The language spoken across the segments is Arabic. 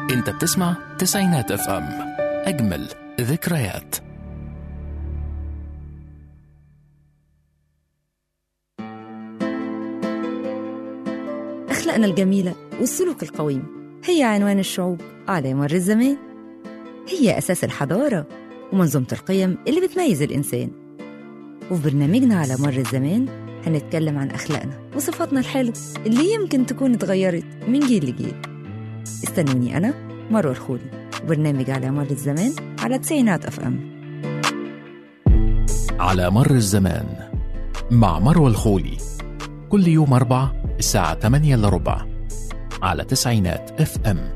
انت بتسمع تسعينات اف ام، اجمل ذكريات. أخلاقنا الجميلة والسلوك القويم هي عنوان الشعوب على مر الزمان، هي أساس الحضارة ومنظومة القيم اللي بتميز الإنسان. وفي برنامجنا على مر الزمان هنتكلم عن أخلاقنا وصفاتنا الحلوة اللي يمكن تكون اتغيرت من جيل لجيل. استنوني أنا مروة الخولي، برنامج على مر الزمان على تسعينات اف ام. على مر الزمان مع مروة الخولي، كل يوم 4 الساعة 8:15 على تسعينات اف ام.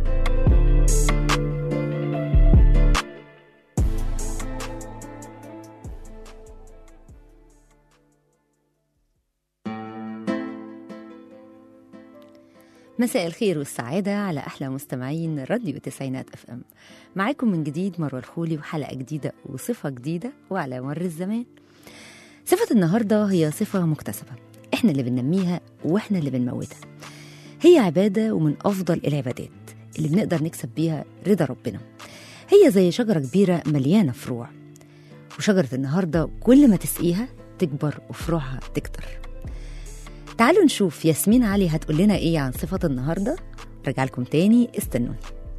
مساء الخير والسعادة على أحلى مستمعين راديو تسعينات اف ام. معاكم من جديد مروة الخولي وحلقة جديدة وصفة جديدة وعلى مر الزمان. صفة النهاردة هي صفة مكتسبة، احنا اللي بننميها واحنا اللي بنموتها. هي عبادة ومن أفضل العبادات اللي بنقدر نكسب بيها رضا ربنا. هي زي شجرة كبيرة مليانة فروع، وشجرة النهاردة كل ما تسقيها تكبر وفروعها تكتر. تعالوا نشوف ياسمين علي هتقول لنا ايه عن صفة النهاردة. رجع لكم تاني، استنوني.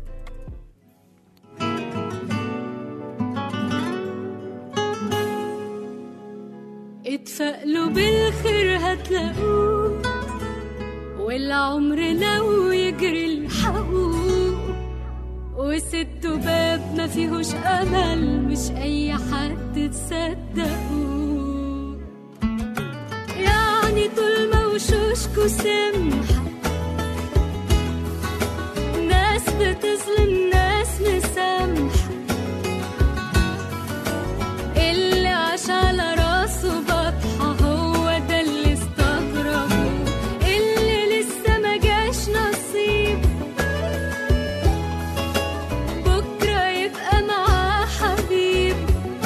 اتفائلوا بالخير هتلاقوه، والعمر لو يجري الحقوه، وسدوا باب ما فيهوش امل، مش اي حد تصدقوه. يعني طول ما وشوشكوا سمحة، ناس بتظلم ناس مسامحة، اللي عاش على راسه بطحة هو ده اللي استغربه، اللي لسه ما جاش نصيب بكرة يبقى معاه حبيب،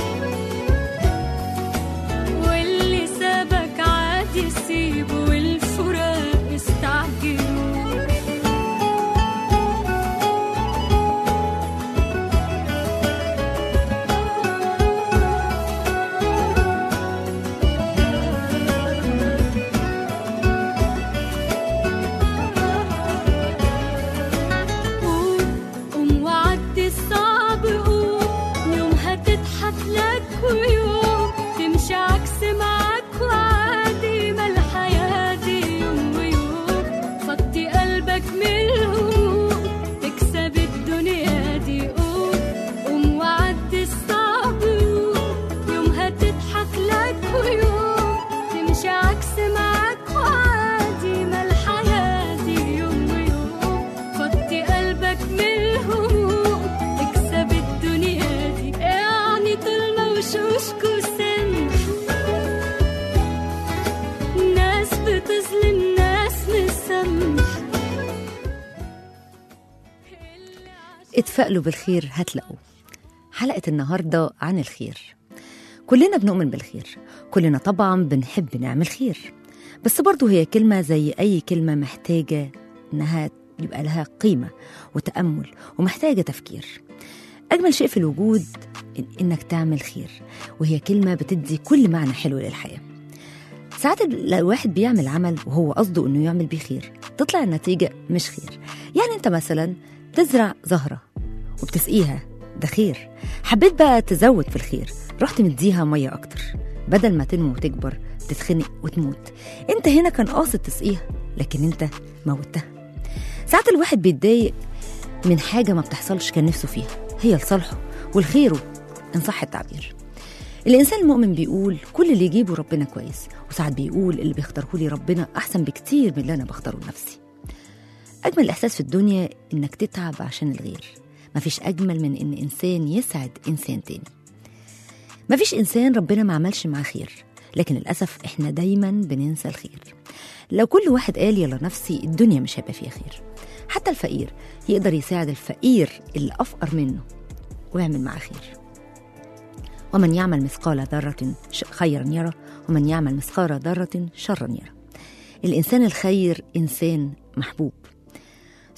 واللي سابك عادي سيبه، والفراق استعجلوا. قوم وعدي الصعب، قوم يوم هتضحك لك، ويوم تمشي عكس معاك وعادي، ما الحياة دي يوم ويوم. فضي قلبك من الهموم تكسب الدنيا دي. قوم وعدي الصعب، قوم يوم هتضحك لك، ويوم تمشي عكس معاك وعادي، ما الحياة دي يوم ويوم. فضي قلبك من الهموم تكسب الدنيا دي. يعني طول ما وشوشكوا سمح، ناس بتظلم ناس مسامح. اتفائلوا بالخير هتلاقوا. حلقة النهاردة عن الخير. كلنا بنؤمن بالخير، كلنا طبعا بنحب نعمل خير، بس برضو هي كلمة زي أي كلمة محتاجة إنها يبقى لها قيمة وتأمل، ومحتاجة تفكير. أجمل شيء في الوجود إنك تعمل خير، وهي كلمة بتدي كل معنى حلو للحياة. ساعات الواحد بيعمل عمل وهو قصده إنه يعمل بيه خير، تطلع النتيجة مش خير. يعني أنت مثلا تزرع زهرة وبتسقيها، ده خير. حبيت بقى تزود في الخير، رحت مديها مية أكتر، بدل ما تنمو وتكبر تتخنق وتموت. أنت هنا كان قاصد تسقيها، لكن أنت موتها. ساعات الواحد بيتضايق من حاجة ما بتحصلش كان نفسه فيها، هي لصالحه والخيره إن صح التعبير. الإنسان المؤمن بيقول كل اللي يجيبه ربنا كويس، وساعات بيقول اللي بيختاره لي ربنا أحسن بكتير من اللي أنا بختاره لنفسي. أجمل إحساس في الدنيا إنك تتعب عشان الغير. مفيش أجمل من إن إنسان يسعد إنسان تاني. مفيش إنسان ربنا ما عملش معاه خير، لكن للأسف إحنا دايما بننسى الخير. لو كل واحد قال يلا نفسي، الدنيا مش هيبقى فيها خير. حتى الفقير يقدر يساعد الفقير اللي أفقر منه ويعمل معاه خير. ومن يعمل مثقال ذرة خيرا يرى، ومن يعمل مثقال ذرة شرا يرى. الإنسان الخير إنسان محبوب.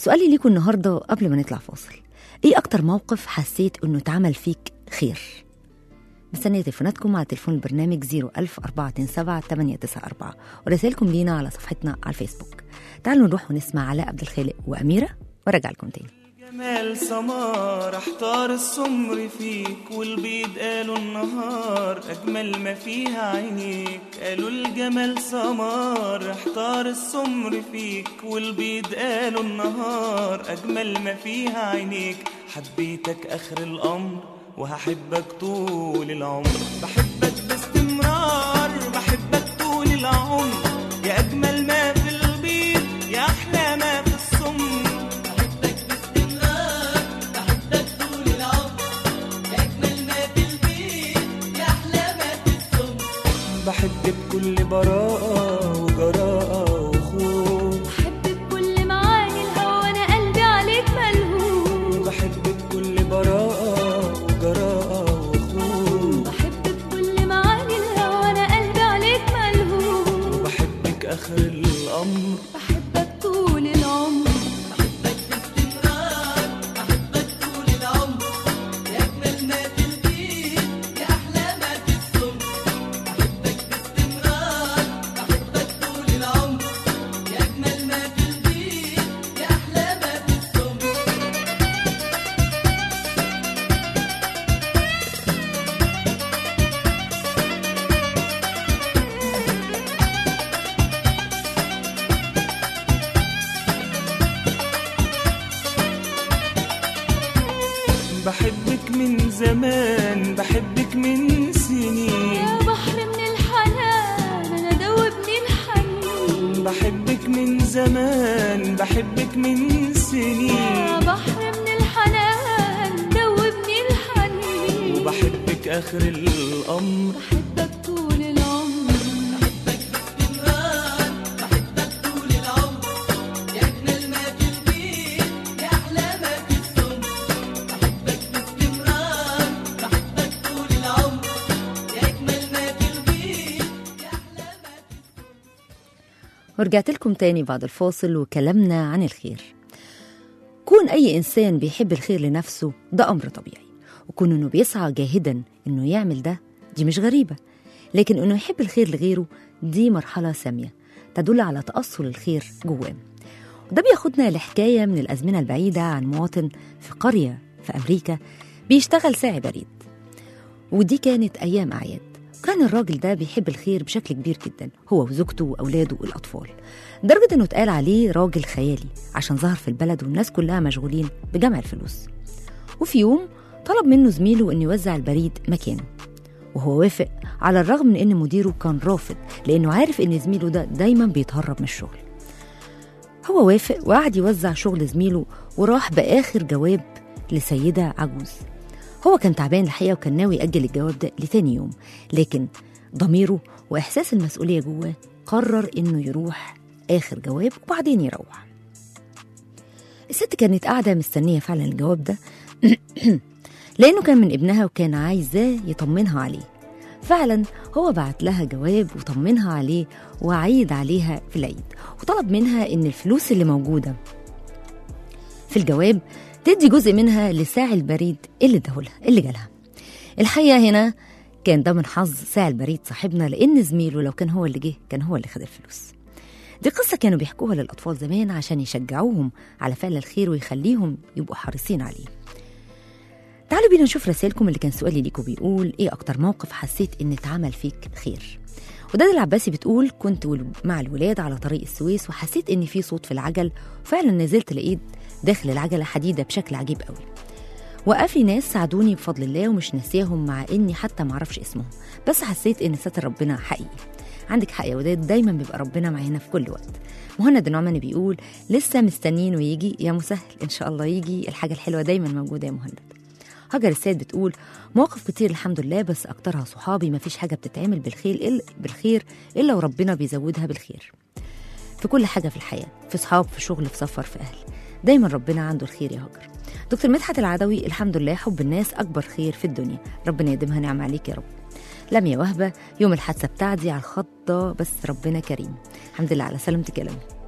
سؤالي ليكم النهاردة قبل ما نطلع فاصل، ايه اكتر موقف حسيت انه اتعمل فيك خير؟ مستنية تليفوناتكم على تليفون البرنامج 010427894 ورسائلكم لينا على صفحتنا على الفيسبوك. تعالوا نروح ونسمع علاء عبد الخالق وأميرة ورجع لكم تاني. جمال سمار احتار السمر فيك والبيض قالوا النهار أجمل ما فيها عينيك. قالوا الجمال سمار احتار السمر فيك والبيض قالوا النهار أجمل ما فيها عينيك. حبيتك آخر الأمر وهحبك طول العمر. بحبك باستمرار بحبك طول العمر. يا أجمل ما في البيض يا أحلى ما في السمر. بحبك باستمرار بحبك طول العمر. يا أجمل ما في البيض يا أحلى ما في السمر. بحبك بكل براءة وجراءة وخوف. بحبك بكل معاني الهوى أنا قلبي عليك ملهوف. بحبك بكل براءة وجراءة وخوف. بحبك بكل معاني الهوى أنا قلبي عليك ملهوف. بحبك آخر الأمر بحبك طول العمر. بحبك باستمرار بحبك طول العمر. يا أجمل ما في البيت يا أحلى ما في السمر. بحبك باستمرار بحبك طول العمر. يا أجمل ما في البيت يا أحلى ما في السمر. بحبك من زمان بحبك من سنين. يا بحر من الحنان أنا دوبني الحنين. بحبك من زمان بحبك من سنين. يا بحر من الحنان دوبني الحنين. وبحبك آخر الأمر. بحبك طول العمر. بحبك باستمرار بحبك طول العمر. يا أجمل ما في البيت يا أحلى ما في السمر. بحبك باستمرار بحبك طول العمر. يا أجمل ما في البيت يا أحلى ما في السمر. ورجعت لكم تاني بعد الفاصل وكلامنا عن الخير. كون أي إنسان بيحب الخير لنفسه ده أمر طبيعي، وكون إنه بيسعى جاهدا إنه يعمل ده دي مش غريبة، لكن إنه يحب الخير لغيره دي مرحلة سامية تدل على تأصل الخير جواه. وده بياخدنا لحكاية من الأزمنة البعيدة عن مواطن في قرية في أمريكا بيشتغل ساعي بريد، ودي كانت أيام أعياد. كان الراجل ده بيحب الخير بشكل كبير جدا، هو وزوجته وأولاده والأطفال، لدرجة إنه اتقال عليه راجل خيالي عشان ظهر في البلد والناس كلها مشغولين بجمع الفلوس. وفي يوم طلب منه زميله إنه يوزع البريد مكانه، وهو وافق على الرغم من إن مديره كان رافض لأنه عارف إن زميله ده دايما بيتهرب من الشغل. هو وافق وقعد يوزع شغل زميله وراح بآخر جواب لسيدة عجوز. هو كان تعبان الحقيقة وكان ناوي يأجل الجواب ده لتاني يوم، لكن ضميره وإحساس المسؤولية جواه قرر إنه يروح آخر جواب وبعدين يروح. الست كانت قاعدة مستنية فعلا الجواب ده لأنه كان من ابنها وكان عايزاه يطمنها عليه. فعلا هو بعت لها جواب وطمنها عليه وعيد عليها في العيد، وطلب منها إن الفلوس اللي موجودة في الجواب تدي جزء منها لساعي البريد اللي جالها. الحقيقة هنا كان ده من حظ ساعي البريد صاحبنا، لأن زميله لو كان هو اللي جه كان هو اللي خد الفلوس. دي قصة كانوا بيحكوها للأطفال زمان عشان يشجعوهم على فعل الخير ويخليهم يبقوا حريصين عليه. تعالوا بينا نشوف رسائلكم. اللي كان سؤالي ليكم بيقول ايه أكتر موقف حسيت إن اتعمل فيك خير؟ وداد العباسي بتقول كنت مع الولاد على طريق السويس وحسيت إن في صوت في العجل، وفعلا نزلت لقيت داخل العجلة حديدة بشكل عجيب قوي. وقف لي ناس ساعدوني بفضل الله ومش ناسيهم مع إني حتى معرفش اسمهم، بس حسيت إن ستر ربنا حقيقي. عندك حق يا وداد، دايما بيبقى ربنا معانا في كل وقت. مهند النعماني بيقول لسه مستنين ويجي يا مسهل، إن شاء الله يجي، الحاجة الحلوة دايما موجودة يا مهند. هاجر السيد بتقول مواقف كتير الحمد لله، بس أكترها صحابي. مفيش حاجة بتتعمل بالخير إلا وربنا بيزودها بالخير. في كل حاجة في الحياة، في صحاب، في شغل، في سفر، في أهل، دايما ربنا عنده الخير يا هاجر. دكتور مدحت العدوي الحمد لله حب الناس أكبر خير في الدنيا، ربنا يديمها نعم عليك يا رب. لميا وهبة يوم الحادثة بتاعتي على الخط بس ربنا كريم، الحمد لله على سلامتك يا لميا.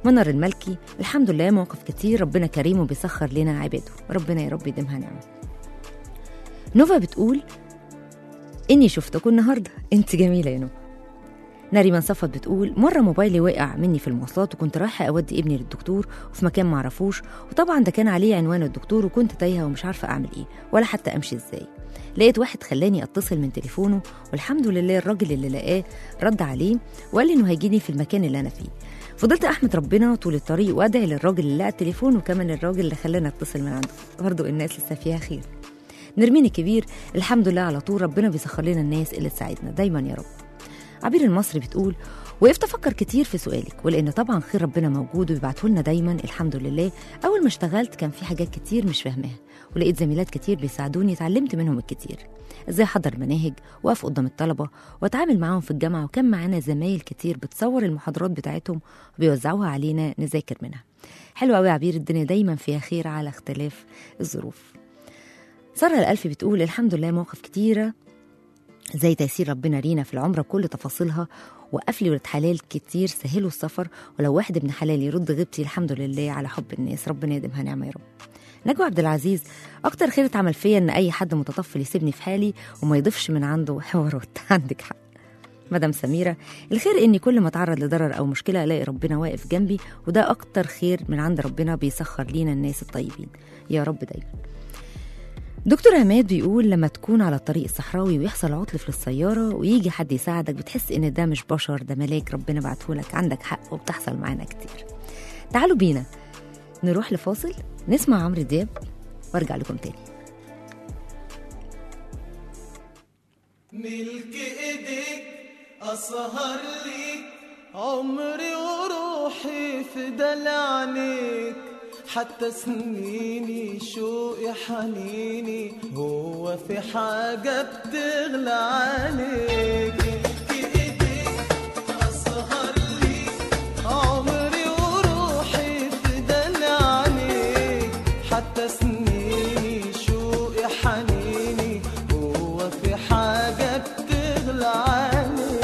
منر الملكي: الحمد لله مواقف كتير، ربنا كريم وبيسخر لنا عباده، ربنا يا رب يديمها نعمة. نوفا بتقول: إني شفتكوا النهاردة، أنت جميلة يا نوفا. نريمان صفت بتقول: مرة موبايلي وقع مني في المواصلات وكنت رايحة أودي ابني للدكتور وفي مكان معرفوش، وطبعا ده كان عليه عنوان الدكتور وكنت تايهة ومش عارفة أعمل إيه ولا حتى أمشي إزاي. لقيت واحد خلاني أتصل من تليفونه، والحمد لله الراجل اللي لقاه رد عليه وقال لي إنه هيجيني في المكان اللي أنا فيه. فضلت أحمد ربنا طول الطريق وأدعي للراجل اللي لقى التليفون وكمان الراجل اللي خلاني أتصل من عنده. برضو الناس لسه فيها خير. نرمين الكبير: الحمد لله على طول، ربنا بيسخر لنا الناس اللي تساعدنا دايما يا رب. عبير المصري بتقول: وقفت افكر كتير في سؤالك، ولان طبعا خير ربنا موجود وبيبعته لنا دايما الحمد لله. اول ما اشتغلت كان في حاجات كتير مش فاهماها، ولقيت زميلات كتير بيساعدوني، اتعلمت منهم الكتير، ازاي احضر مناهج واقف قدام الطلبه واتعامل معاهم في الجامعه، وكان معانا زمايل كتير بتصور المحاضرات بتاعتهم وبيوزعوها علينا نذاكر منها. حلو قوي يا عبير، الدنيا دايما فيها خير على اختلاف الظروف. سارة الألفي بتقول: الحمد لله مواقف كتيرة زي تيسير ربنا لينا في العمرة بكل تفاصيلها، وقف لي ولاد حلال كتير سهلوا السفر، ولو واحد ابن حلال يرد غيبتي الحمد لله على حب الناس، ربنا يديمها نعمة يا رب. نجوى عبد العزيز: اكتر خير اتعمل فيا ان اي حد متطفل يسيبني في حالي وما يضيفش من عنده حوارات. عندك حق. مدام سميرة: الخير اني كل ما اتعرض لضرر او مشكلة الاقي ربنا واقف جنبي، وده اكتر خير من عند ربنا، بيسخر لينا الناس الطيبين يا رب دايما. دكتور عماد بيقول: لما تكون على الطريق الصحراوي ويحصل عطل في السيارة ويجي حد يساعدك، بتحس ان ده مش بشر، ده ملاك ربنا بعتهولك. عندك حق وبتحصل معانا كتير. تعالوا بينا نروح لفاصل نسمع عمرو دياب وارجع لكم تاني. ملك ايديك اسهر ليك عمري وروحي في دلعنيك، حتى سنيني شوقي حنيني، هو في حاجة بتغلى عليك؟ ملك ايديك اسهر ليك عمري وروحي في دلعنيك، حتى سنيني شوقي حنيني، هو في حاجة بتغلى عليك؟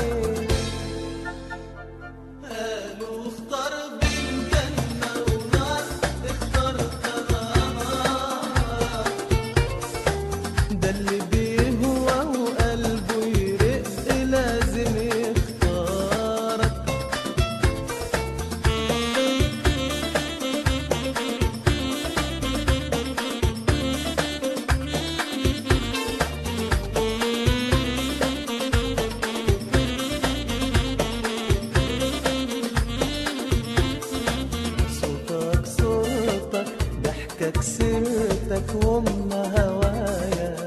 قالوا اختار بين جنة ونار، اخترت نار، ده اللي بيهوى وقلبه يرق لازم يختارك. صوتك صوتك ضحكك سيرتك وام هوايا،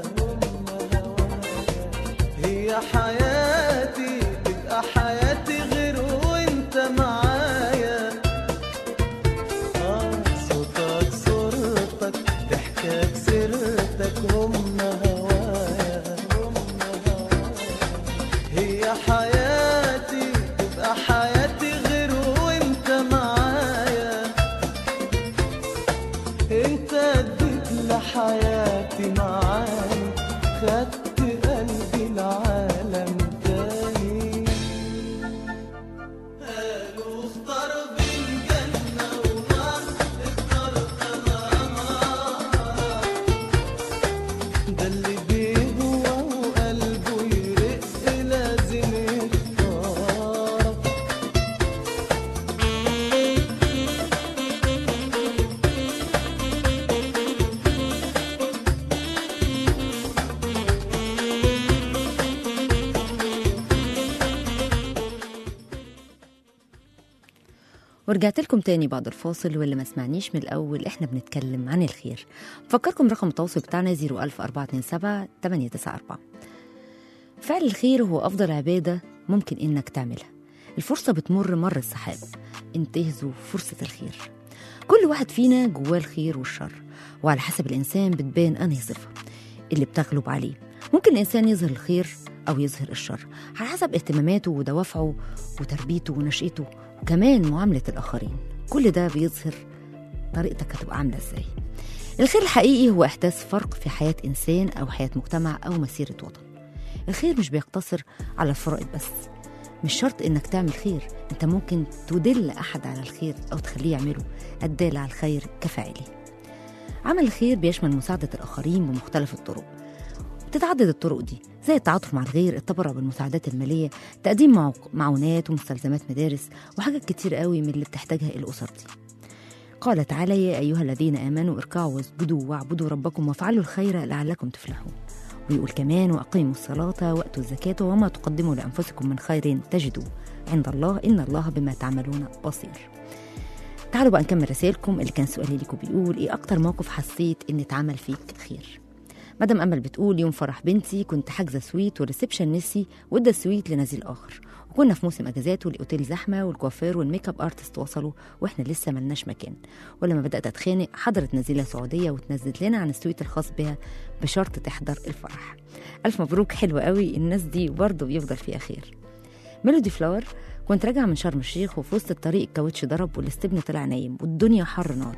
هي حياتي تبقى حياتي غير وانت معايا. صوتك صورتك ضحكك سيرتك وام هوايا، هي حياتي تبقى حياتي غير وانت معايا. انت اديت لحياتي معاني، خدت قلبي العالم تاني. قالوا اختار بين جنة ونار، اخترت نار، ده اللي بيهوى وقلبه يرق لازم يختارك. ورجعت لكم تاني بعد الفاصل، واللي ما سمعنيش من الأول إحنا بنتكلم عن الخير. بفكركم رقم التواصل بتاعنا 01427 فعل الخير هو أفضل عبادة ممكن إنك تعملها. الفرصة بتمر مر السحاب، انتهزوا فرصة الخير. كل واحد فينا جواه الخير والشر، وعلى حسب الإنسان بتبان أنهي صفة اللي بتغلب عليه. ممكن الإنسان يظهر الخير أو يظهر الشر على حسب اهتماماته ودوافعه وتربيته ونشأته وكمان معاملة الآخرين. كل ده بيظهر طريقتك هتبقى عاملة إزاي. الخير الحقيقي هو إحداث فرق في حياة إنسان أو حياة مجتمع أو مسيرة وطن. الخير مش بيقتصر على الفرائض بس، مش شرط إنك تعمل خير، أنت ممكن تدل أحد على الخير أو تخليه يعمله. الدال على الخير كفاعله. عمل الخير بيشمل مساعدة الآخرين بمختلف الطرق، بتتعدد الطرق دي زي التعاطف مع الغير، التبرع بالمساعدات المالية، تقديم معونات ومستلزمات مدارس، وحاجات كتير قوي من اللي بتحتاجها الأسر دي. قال تعالى: يا أيها الذين آمنوا اركعوا واسجدوا واعبدوا ربكم وافعلوا الخير لعلكم تفلحون. ويقول كمان: وأقيموا الصلاة وأتوا الزكاة وما تقدموا لأنفسكم من خير تجدوه عند الله إن الله بما تعملون بصير. تعالوا بقى نكمل رسائلكم. اللي كان سؤالي لكم بيقول: إيه أكتر موقف حسيت إن اتعمل فيك خير؟ مدام أمل بتقول: يوم فرح بنتي كنت حاجزة سويت والريسبشن نسي وادى السويت لنزيل آخر، وكنا في موسم أجازات والأوتيل زحمة والكوافير والميك اب ارتست وصلوا واحنا لسه ملناش مكان. ولما بدأت أتخانق حضرت نزيلة سعودية وتنزلت لنا عن السويت الخاص بها بشرط تحضر الفرح. ألف مبروك، حلوة قوي، الناس دي برضه بيفضل فيها خير. ميلودي فلاور: كنت راجعة من شرم الشيخ وفي وسط الطريق الكاوتش ضرب والاستبن طلع نايم والدنيا حر نار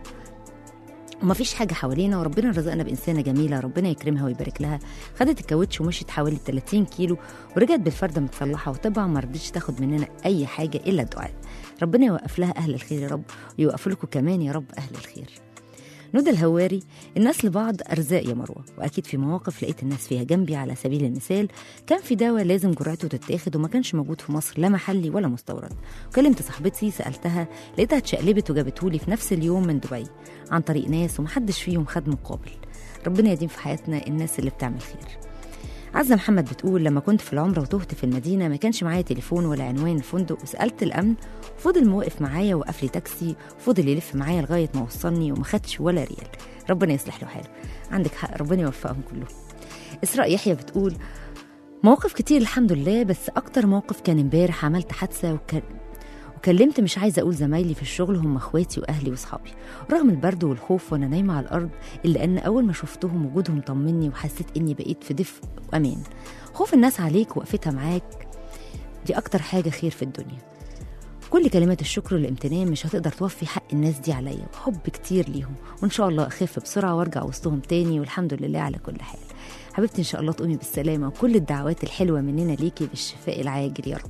ومفيش حاجة حوالينا، وربنا رزقنا بإنسانة جميلة ربنا يكرمها ويبارك لها. خدت الكاوتش ومشيت حوالي 30 كيلو ورجعت بالفردة متصلحة، وطبعا ما رضيتش تاخد مننا أي حاجة إلا الدعاء. ربنا يوقف لها أهل الخير يا رب، ويوقف لكم كمان يا رب أهل الخير. ندى الهواري: الناس لبعض أرزاق يا مروة، وأكيد في مواقف لقيت الناس فيها جنبي. على سبيل المثال كان في دواء لازم جرعته تتاخد وما كانش موجود في مصر، لا محلي ولا مستورد. وكلمت صاحبتي سألتها لقيتها اتشقلبت وجابتهولي في نفس اليوم من دبي عن طريق ناس ومحدش فيهم خد مقابل. ربنا يديم في حياتنا الناس اللي بتعمل خير. عزة محمد بتقول: لما كنت في العمرة وتهت في المدينة ما كانش معايا تليفون ولا عنوان الفندق، وسألت الأمن وفضل موقف معايا ووقف لي تاكسي وفضل يلف معايا لغاية ما وصلني وما خدش ولا ريال. ربنا يصلح له حاله. عندك حق، ربنا يوفقهم كلهم. إسراء يحيى بتقول: مواقف كتير الحمد لله، بس أكتر موقف كان امبارح. عملت حادثة وكلمت مش عايزة أقول زمايلي في الشغل، هم أخواتي وأهلي وصحابي، رغم البرد والخوف وأنا نايمة على الأرض، إلا أن أول ما شفتهم وجودهم طمني وحسيت إني بقيت في دفء وأمان. خوف الناس عليك وقفتها معاك دي أكتر حاجة خير في الدنيا. كل كلمات الشكر والامتنان مش هتقدر توفي حق الناس دي عليا، وحب كتير ليهم، وإن شاء الله أخف بسرعة وارجع وسطهم تاني، والحمد لله على كل حال. حبيبتي إن شاء الله تقومي بالسلامة، وكل الدعوات الحلوة مننا ليكي بالشفاء العاجل يا رب.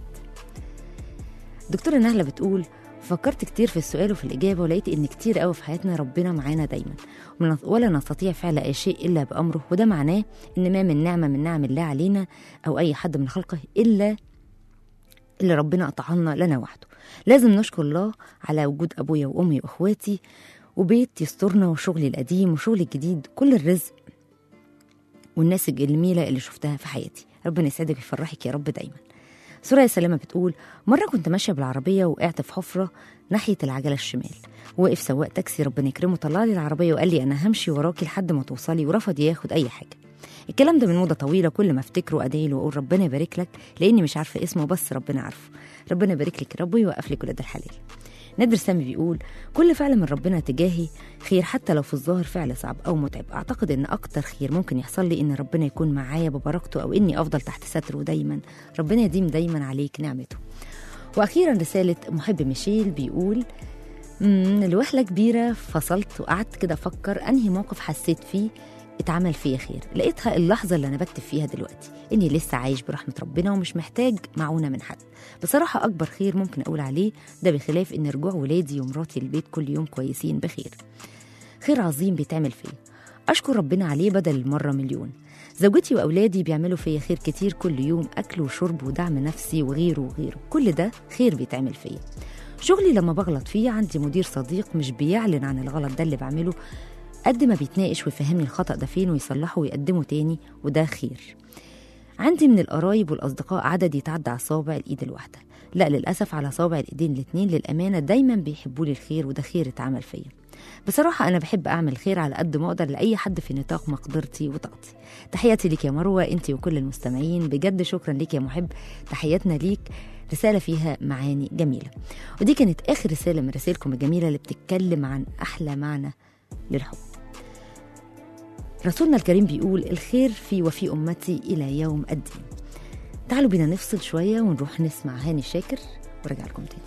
دكتورة نهلة بتقول: فكرت كتير في السؤال وفي الإجابة، ولقيت إن كتير قوي في حياتنا ربنا معانا دايما، ولا نستطيع فعل أي شيء إلا بأمره، وده معناه إن ما من نعمة من نعم الله علينا أو أي حد من خلقه إلا اللي ربنا قطعنا لنا وحده. لازم نشكر الله على وجود أبويا وأمي وأخواتي وبيت يسترنا وشغلي القديم وشغلي الجديد، كل الرزق والناس الجميلة اللي شفتها في حياتي. ربنا يسعدك ويفرحك يا رب دايما. سوريا سلامة بتقول: مرة كنت ماشية بالعربية وقعت في حفرة ناحية العجلة الشمال، وقف سواق تاكسي ربنا يكرمه طلع لي العربية وقال لي: أنا همشي وراكي لحد ما توصلي، ورفض ياخد أي حاجة. الكلام ده من مدة طويلة، كل ما افتكره أدعي له وأقول ربنا يبارك لك، لأني مش عارفة اسمه بس ربنا عارفه. ربنا يبارك لك يا رب ويوقف لك ولاد الحلال. نادر سامي بيقول: كل فعل من ربنا تجاهي خير، حتى لو في الظاهر فعل صعب أو متعب. أعتقد إن أكتر خير ممكن يحصل لي إن ربنا يكون معايا ببركته، أو إني أفضل تحت ستره دايما. ربنا يديم دايما عليك نعمته. وأخيرا رسالة محب ميشيل بيقول: الوهلة كبيرة، فصلت وقعدت كده أفكر أنهي موقف حسيت فيه اتعمل فيا خير. لقيتها اللحظة اللي أنا بكتب فيها دلوقتي، إني لسه عايش برحمة ربنا ومش محتاج معونة من حد. بصراحة أكبر خير ممكن أقول عليه ده، بخلاف إن رجوع ولادي ومراتي البيت كل يوم كويسين بخير. خير عظيم بيتعمل فيا، أشكر ربنا عليه بدل المرة مليون. زوجتي وأولادي بيعملوا فيا خير كتير كل يوم، أكل وشرب ودعم نفسي وغيره وغيره، كل ده خير بيتعمل فيا. شغلي لما بغلط فيه عندي مدير صديق مش بيعلن عن الغلط ده اللي بعمله، قد ما بيتناقش ويفهمني الخطأ ده فين ويصلحه ويقدمه تاني، وده خير. عندي من القرايب والأصدقاء عدد يتعدى على صابع الإيد الواحدة، لا للأسف على صابع الإيدين الاتنين. للأمانة دايما بيحبوا لي الخير، وده خير اتعمل فيا. بصراحة أنا بحب أعمل خير على قد ما أقدر لأي حد في نطاق مقدرتي وطاقتي. تحياتي ليك يا مروة أنتي وكل المستمعين، بجد شكرا ليك يا محب، تحياتنا ليك. رسالة فيها معاني جميلة. ودي كانت آخر رسالة من رسائلكم الجميلة اللي بتتكلم عن أحلى معنى للحب. رسولنا الكريم بيقول: الخير في وفي أمتي إلى يوم الدين. تعالوا بينا نفصل شوية ونروح نسمع هاني شاكر ورجع لكم تاني.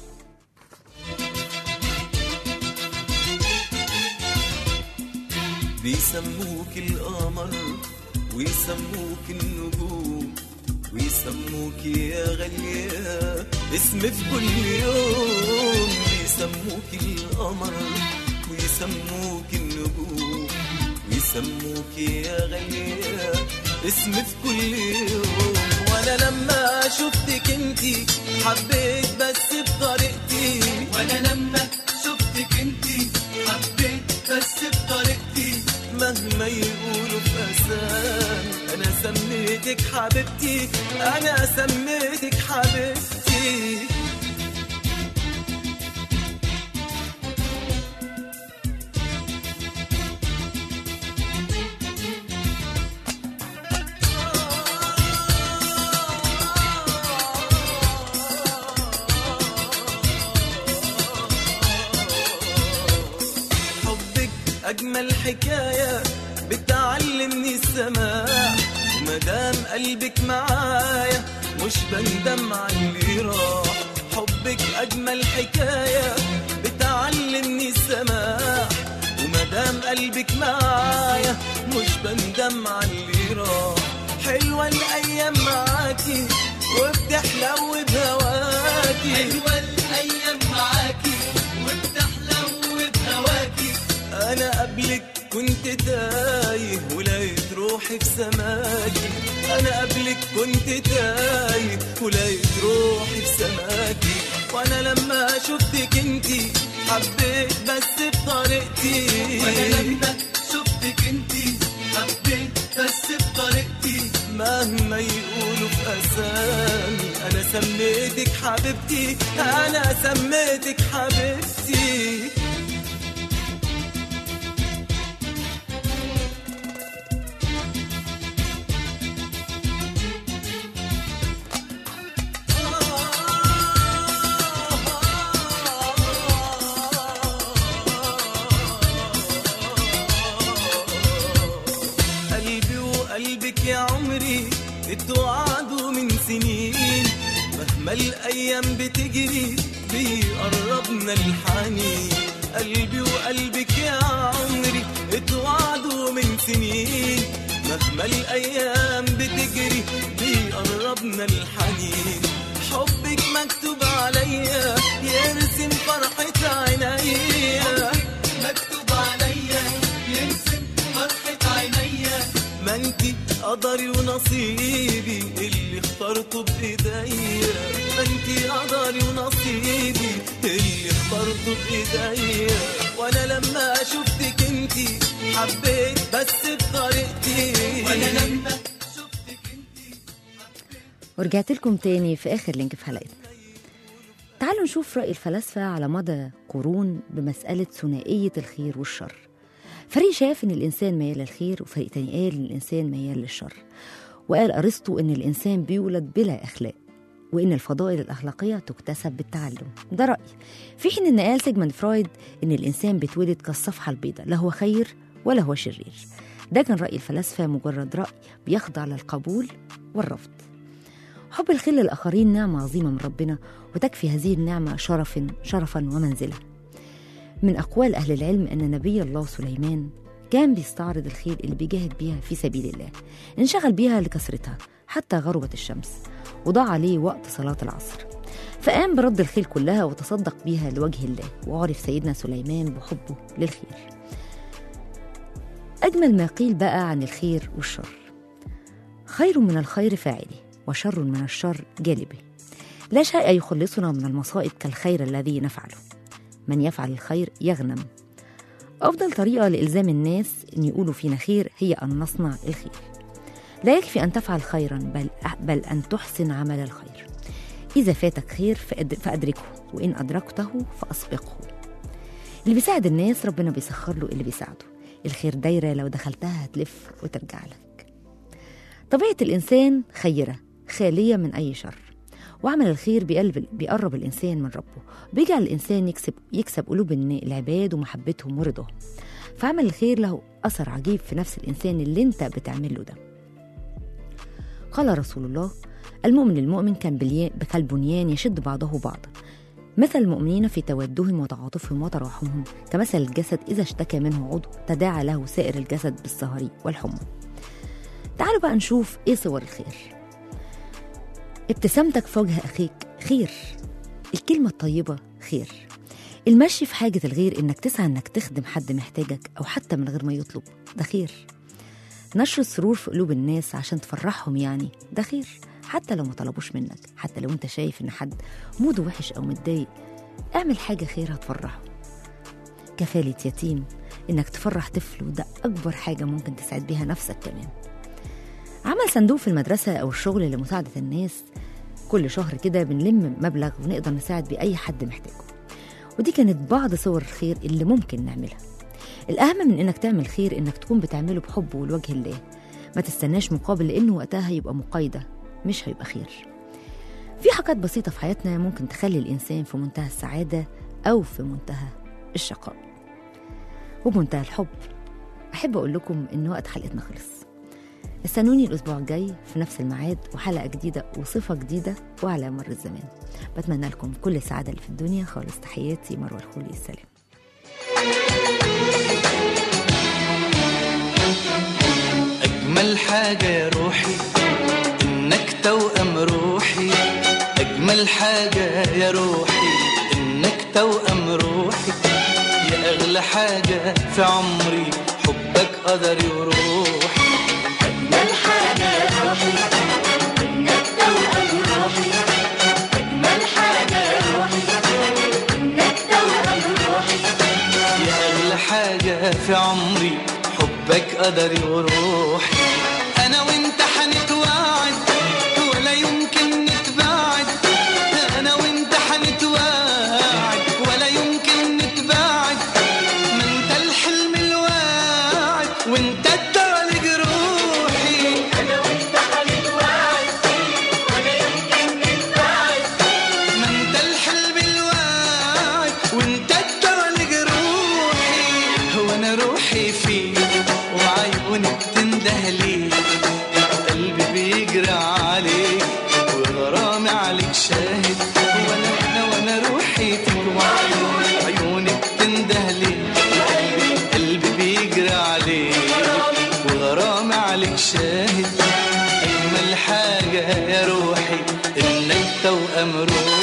بيسموك القمر ويسموك النجوم، ويسموك يا غالية اسم في كل يوم، ويسموك القمر ويسموك النجوم، ويسموك يا غالية اسم في كل يوم. وانا لما شفتك انتي حبيت بس بطريقتي، وانا لما شفتك انتي حبيت بس بطريقتي، مهما يقولوا في أسامي أنا سميتك حبيبتي، أنا سميتك حبيبتي. أجمل حكاية بتعلمني السماع، ومدام قلبك معايا مش بندم على اللي راح. حبك أجمل حكاية بتعلمني السماع، ومدام قلبك معايا مش بندم على اللي راح. حلوة الأيام معاكي وبتحلو بهواكي، حلوة الأيام معاكي وبتحلو بهواكي. أنا قبلك كنت تايه ولقيت روحي في سماكي، أنا قبلك كنت تايه ولقيت روحي في سماكي. وأنا لما شفتك انتي حبيت بس بطريقتي، وأنا لما شفتك انتي حبيت بس بطريقتي، مهما يقولوا في أسامي أنا سميتك حبيبتي، أنا سميتك حبيبتي. قلبك يا عمري اتوعدوا من سنين، مهما الأيام بتجري بيقربنا الحنين. قلبي وقلبك يا عمري اتوعدوا من سنين، مهما الأيام بتجري بيقربنا الحنين. حبك مكتوب عليا يرسم فرحة عينيا، مكتوب عليا يرسم فرحة عينيا. ما انتي قدري ونصيبي اللي اخترته بايديا، ما انتي قدري ونصيبي اللي اخترته بايديا. وانا لما شفتك انتي حبيت بس بطريقتي، وانا لما شفتك انتي. ورجعت لكم تاني في آخر لينك في حلقتنا. تعالوا نشوف رأي الفلاسفة على مدى قرون بمسألة ثنائية الخير والشر. فريق شاف إن الإنسان ميال للخير، وفريق تاني قال إن الإنسان ميال للشر. وقال أرسطو إن الإنسان بيولد بلا أخلاق، وإن الفضائل الأخلاقية تكتسب بالتعلم. ده رأي. في حين إن قال سيجموند فرويد إن الإنسان بيتولد كالصفحة البيضاء، لا هو خير ولا هو شرير. ده كان رأي الفلاسفة مجرد رأي بيخضع للقبول والرفض. حب الخير للآخرين نعمة عظيمة من ربنا، وتكفي هذه النعمة شرفا ومنزلة. من أقوال أهل العلم أن نبي الله سليمان كان بيستعرض الخيل اللي بيجاهد بيها في سبيل الله، انشغل بيها لكثرتها حتى غربت الشمس، وضاع عليه وقت صلاة العصر، فقام برد الخيل كلها وتصدق بيها لوجه الله. وعرف سيدنا سليمان بحبه للخير. أجمل ما قيل بقى عن الخير والشر: خير من الخير فاعله، وشر من الشر جالبه. لا شيء يخلصنا من المصائب كالخير الذي نفعله. من يفعل الخير يغنم. أفضل طريقة لإلزام الناس أن يقولوا فينا خير هي أن نصنع الخير. لا يكفي أن تفعل خيرا، بل أن تحسن عمل الخير. إذا فاتك خير فأدركه، وإن أدركته فأسبقه. اللي بيساعد الناس ربنا بيسخر له اللي بيساعده. الخير دايرة لو دخلتها هتلف وترجع لك. طبيعة الإنسان خيرة خالية من أي شر، وعمل الخير بيقرب الإنسان من ربه، بيجعل الإنسان يكسب قلوب العباد ومحبتهم ورضاهم. فعمل الخير له أثر عجيب في نفس الإنسان اللي انت بتعمله ده. قال رسول الله: المؤمن المؤمن كالبنيان يشد بعضه بعضا، مثل المؤمنين في تودهم وتعاطفهم وتراحمهم كمثل الجسد إذا اشتكى منه عضو تداعى له سائر الجسد بالسهر والحمى. تعالوا بقى نشوف إيه صور الخير. ابتسامتك في وجه أخيك خير. الكلمة الطيبة خير. المشي في حاجة الغير، إنك تسعى إنك تخدم حد محتاجك أو حتى من غير ما يطلب، ده خير. نشر السرور في قلوب الناس عشان تفرحهم، يعني ده خير، حتى لو ما طلبوش منك. حتى لو انت شايف إن حد موده وحش أو متضايق، اعمل حاجة خير هتفرحه. كفالة يتيم، إنك تفرح طفل، وده أكبر حاجة ممكن تساعد بيها نفسك كمان. عمل صندوق في المدرسة أو الشغل لمساعدة الناس، كل شهر كده بنلم مبلغ ونقدر نساعد بيه أي حد محتاجه. ودي كانت بعض صور الخير اللي ممكن نعملها. الأهم من إنك تعمل خير إنك تكون بتعمله بحب ولوجه الله، ما تستناش مقابل، لأنه وقتها هيبقى مقايضة، مش هيبقى خير. في حاجات بسيطة في حياتنا ممكن تخلي الإنسان في منتهى السعادة أو في منتهى الشقاء وبمنتهى الحب. أحب أقول لكم إن وقت حلقتنا خلص. استنوني الأسبوع الجاي في نفس الميعاد وحلقة جديدة وصفة جديدة وعلى مر الزمان. بتمنى لكم كل السعادة اللي في الدنيا. خالص تحياتي، مروة الخولي. السلام. أجمل حاجة يا روحي إنك توأم روحي. أجمل حاجة يا روحي إنك توأم روحي. يا أغلى حاجة في عمري حبك قدري وروحي. أجمل حاجة يا روحي إنك توأم روحي. أجمل حاجة يا روحي إنك توأم روحي. يا أغلى حاجة في عمري حبك قدري وروحي. أنا وإنت حنتوعد ولا يمكن نتباعد. أنا وإنت حنتوعد ولا يمكن نتباعد. ما أنت الحلم الواعد وأنت الدواء لجروحي. أنا وأنت حنتوعد ولا يمكن نتباعد. ما أنت الحلم الواعد وأنت الدواء لجروحي. هو أنا روحي فيك وعيوني بتنده ليك. قلبي بيجري عليك وغرامي عليك شاهد. وانا روحي فيك وعيوني بتنده ليك. قلبي بيجري عليك وغرامي عليك شاهد. اجمل حاجة يا روحي انك توأم روحي.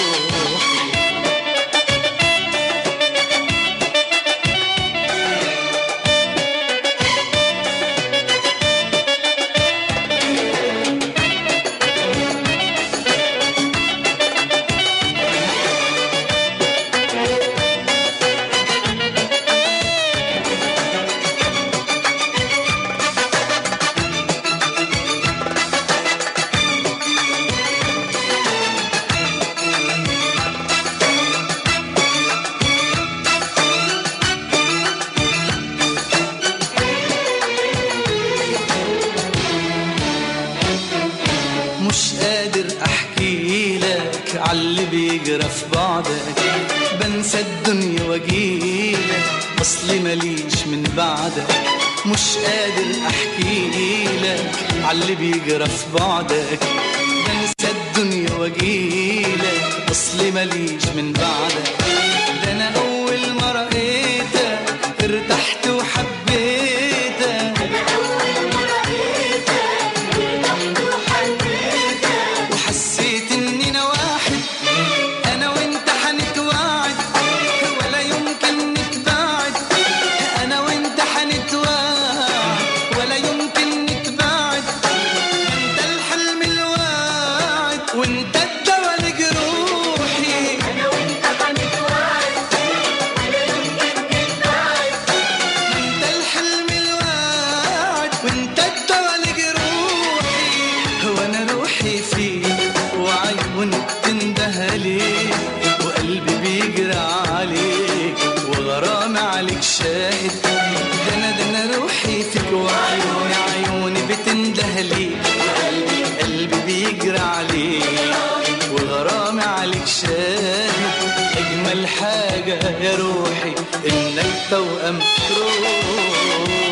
مش قادر احكي لك عاللي بيجرى في بعدك. بنسى الدنيا واجيلك اصلي ماليش من بعدك. مش قادر احكي لك عاللي بيجرى في بعدك. بنسى الدنيا واجيلك اصلي ماليش من بعدك. ده انا اول ما رأيتك ارتحت وحبيتك. وحسيت اننا واحد. انا وانت حنتوعد ولا يمكن نتباعد. انا وانت حنتوعد ولا يمكن نتباعد. انت الحلم الواعد وانت الدواء لجروحي. أنا وأنت حنتوعد ولا يمكن نتباعد. انت الحلم الواعد وانت الدواء لجروحي. هو انا روحي فيك وعيوني بتنده ليك وقلبي بيجري عليك وغرامي عليك شاهد. ده انا روحي فيك وعيوني بتنده ليك وقلبي بيجري عليك وغرامي عليك شاهد. اجمل حاجة يا روحي انك توأم روحي.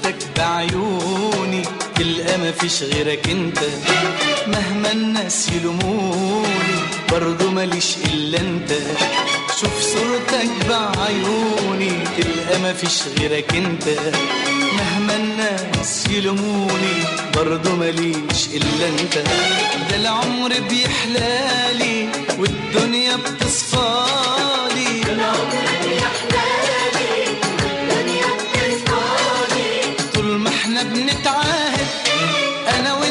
صورتك بعيوني تلقى مفيش غيرك انت. مهما الناس يلوموني برضو ماليش الا انت. شوف صورتك بعيوني تلقى مفيش غيرك انت. مهما الناس يلوموني برضو ماليش الا انت. ده العمر بيحلالي والدنيا بتصفالي. العمر بيحلالي والدنيا بتصفالي. طول ما احنا بنتعاهد انا